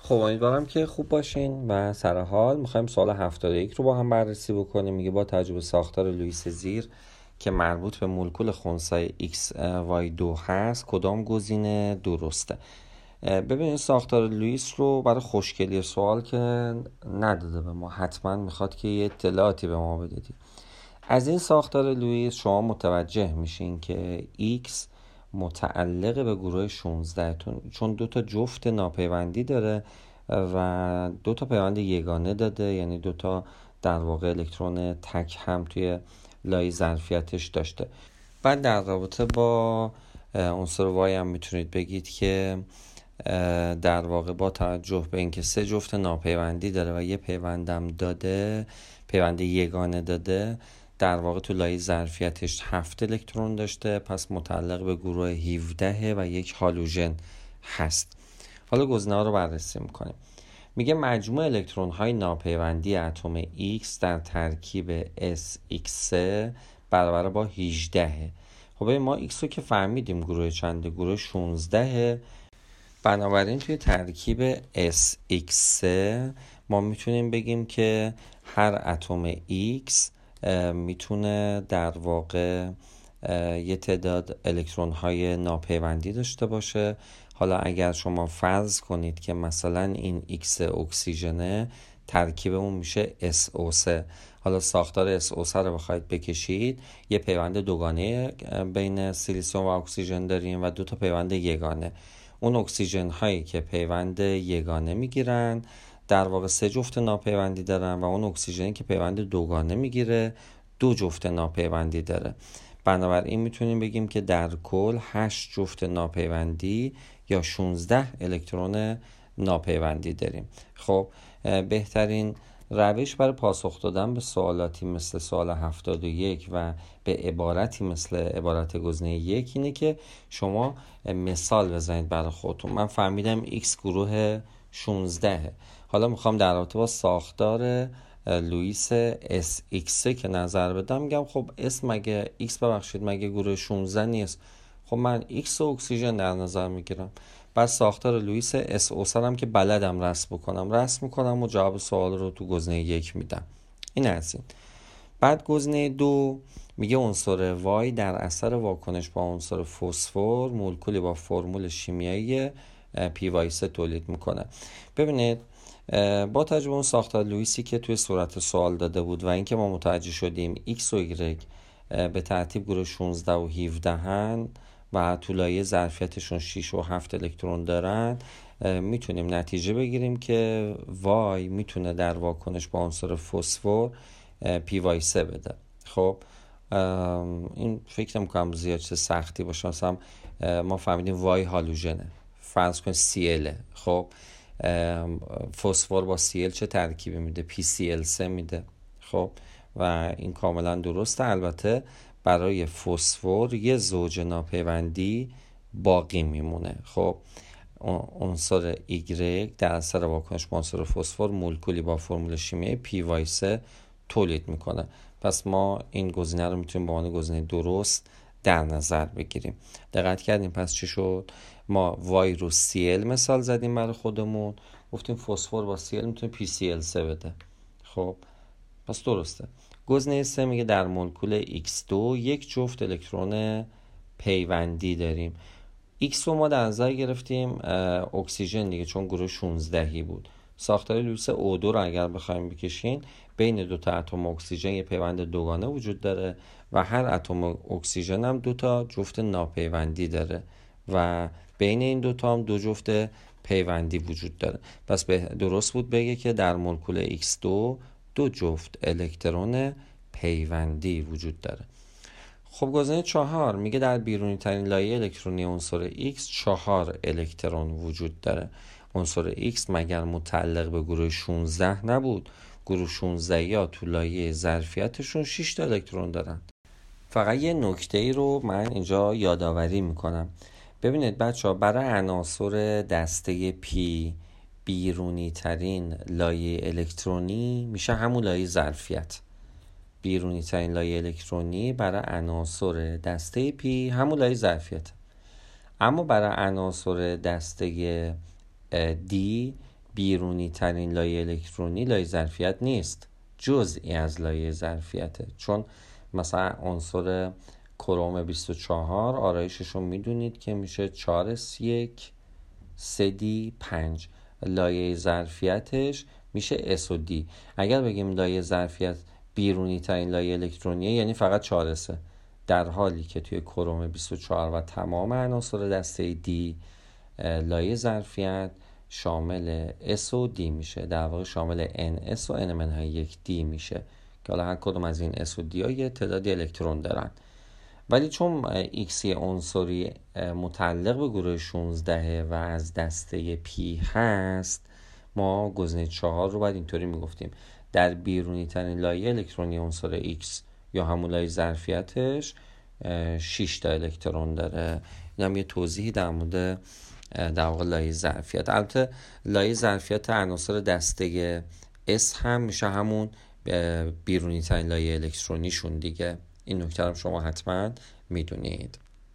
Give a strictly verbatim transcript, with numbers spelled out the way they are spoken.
خب امیدوارم که خوب باشین و سر حال. میخوایم سوال هفتاد و یک رو با هم بررسی بکنیم. میگه با تجربه ساختار لوئیس زیر که مربوط به مولکول خنثی ایکس وای دو هست کدام گزینه درسته؟ ببینید ساختار لوئیس رو برای خوشگلی سوال که نداده به ما، حتما میخواد که یه اطلاعاتی به ما بدید. از این ساختار لوئیس شما متوجه میشین که x متعلق به گروه شانزده تون، چون دو تا جفت ناپیوندی داره و دو تا پیوند یگانه داده، یعنی دو تا در واقع الکترون تک هم توی لایه ظرفیتش داشته. بعد در رابطه با عنصر وای هم میتونید بگید که در واقع با توجه به اینکه سه جفت ناپیوندی داره و یه پیوندم داده، پیوند یگانه داده، در واقع تو لایه ظرفیتش هفت الکترون داشته، پس متعلق به گروه هفده و یک هالوژن هست. حالا گزینه ها رو بررسی میکنیم. میگه مجموع الکترون های ناپیوندی اتم X در ترکیب اس ایکس سه برابر با هجده. خب ما X رو که فهمیدیم گروه چنده، گروه شانزده. بنابراین توی ترکیب اس ایکس سه ما میتونیم بگیم که هر اتم X میتونه در واقع یه تعداد الکترون های ناپیوندی داشته باشه. حالا اگر شما فرض کنید که مثلا این X اکسیژنه، ترکیبمون میشه اس او سه. حالا ساختار اس او سه رو بخواید بکشید، یه پیوند دوگانه بین سیلیسیوم و اکسیژن داریم و دو تا پیوند یگانه. اون اکسیژن هایی که پیوند یگانه میگیرن در واقع سه جفت ناپیوندی دارن و اون اکسیژنی که پیوند دوگانه میگیره دو جفت ناپیوندی داره. بنابراین میتونیم بگیم که در کل هشت جفت ناپیوندی یا شانزده الکترون ناپیوندی داریم. خب بهترین روش برای پاسخ دادن به سوالاتی مثل سوال هفتاد و یک و به عبارتی مثل عبارت گزینه یک اینه که شما مثال بزنید برای خودتون. من فهمیدم X گروه شانزده، حالا میخوام در رابطه با ساختار لوئیس اس ایکس که نظر بدم، میگم خب اس مگه X ببخشید مگه گروه شانزده نیست؟ خب من X و اکسیژن در نظر میگیرم. بعد ساختار لوئیس اس او هم که بلدم رسم بکنم رسم میکنم و جواب سوال رو تو گزینه یک میدم. این از این. بعد گزینه دو میگه عنصر وای در اثر واکنش با عنصر فسفر مولکولی با فرمول شیمیایی پی وای سه تولید میکنه. ببینید با توجه به اون ساختار لوئیسی که توی صورت سوال داده بود و اینکه ما متوجه شدیم X و Y به ترتیب گروه شانزده و هفده هن و تو لایه ظرفیتشون شش و هفت الکترون دارن، میتونیم نتیجه بگیریم که وای میتونه در واکنش با عنصر فسفر پی وای سه بده. خب این فکر نمی‌کنم زیاد چه سختی باشه. مثلا ما فهمیدیم وای هالوژنه، فرض کن سی ال. خب فسفر با سی ال چه ترکیبی میده؟ پی سی ال سه میده. خب و این کاملا درسته. البته برای فسفر یه زوج ناپیوندی باقی میمونه. خب عنصر ایگرگ در اثر واکنش با عنصر فسفر مولکولی با فرمول شیمیایی پی وای سه تولید میکنه. پس ما این گزینه رو میتونیم به عنوان گزینه درست در نظر بگیریم. دقت کردیم پس چی شد؟ ما وای رو سی ال مثال زدیم برای خودمون، گفتیم فسفر با سی ال میتونه پی سی ال سه بده. خب پس درسته. گزینه سه میگه در مولکول ایکس دو یک جفت الکترون پیوندی داریم. X رو ما در نظر گرفتیم اکسیژن دیگه، چون گروه شانزده بود. ساختار لوئیس او دو رو اگر بخوایم بکشین، بین دو تا اتم اکسیژن یه پیوند دوگانه وجود داره و هر اتم اکسیژن هم دو تا جفت ناپیوندی داره و بین این دو تا هم دو جفت پیوندی وجود داره. پس درست بود بگه که در مولکول ایکس دو دو جفت الکترون پیوندی وجود داره. خب گزینه چهار میگه در بیرونی ترین لایه الکترونی عنصر X چهار الکترون وجود داره. عنصر X مگر متعلق به گروه شانزده نبود؟ گروه شانزده یا تو لایه ظرفیتشون شش تا الکترون دارن. فقط یه نکته ای رو من اینجا یادآوری میکنم. ببینید بچه ها، برای عناصر دسته P بیرونی ترین لایه الکترونی میشه همون لایه ظرفیت. بیرونی ترین لایه الکترونی برای عناصر دسته P همون لایه ظرفیت. اما برای عناصر دسته D بیرونی ترین لایه الکترونی لایه ظرفیت نیست، جزئی از لایه ظرفیته. چون مثلا عنصر کروم بیست و چهار آرایشش رو میدونید که میشه چهار اس یک سه دی پنج، لایه ظرفیتش میشه اس و دی. اگر بگیم لایه ظرفیت بیرونی ترین لایه الکترونیه یعنی فقط چهار اسه، در حالی که توی کروم بیست و چهار و تمام عناصر دسته دی لایه ظرفیت شامل S و D میشه، در واقع شامل ان اس و ان منهای یک دی میشه که حالا هر کدوم از این S و D ها یه تعدادی الکترون دارن. ولی چون X یه عنصری متعلق به گروه شانزده و از دسته P هست، ما گزینه چهار رو باید اینطوری میگفتیم: در بیرونی ترین لایه الکترونی عنصر X یا همون لایه ظرفیتش شش تا الکترون داره. این هم یه توضیحی در مورد در واقع لایه ظرفیت. البته لایه ظرفیت عناصر دسته S هم میشه همون بیرونی ترین لایه الکترونیشون دیگه. این نکته رو شما حتما میدونید.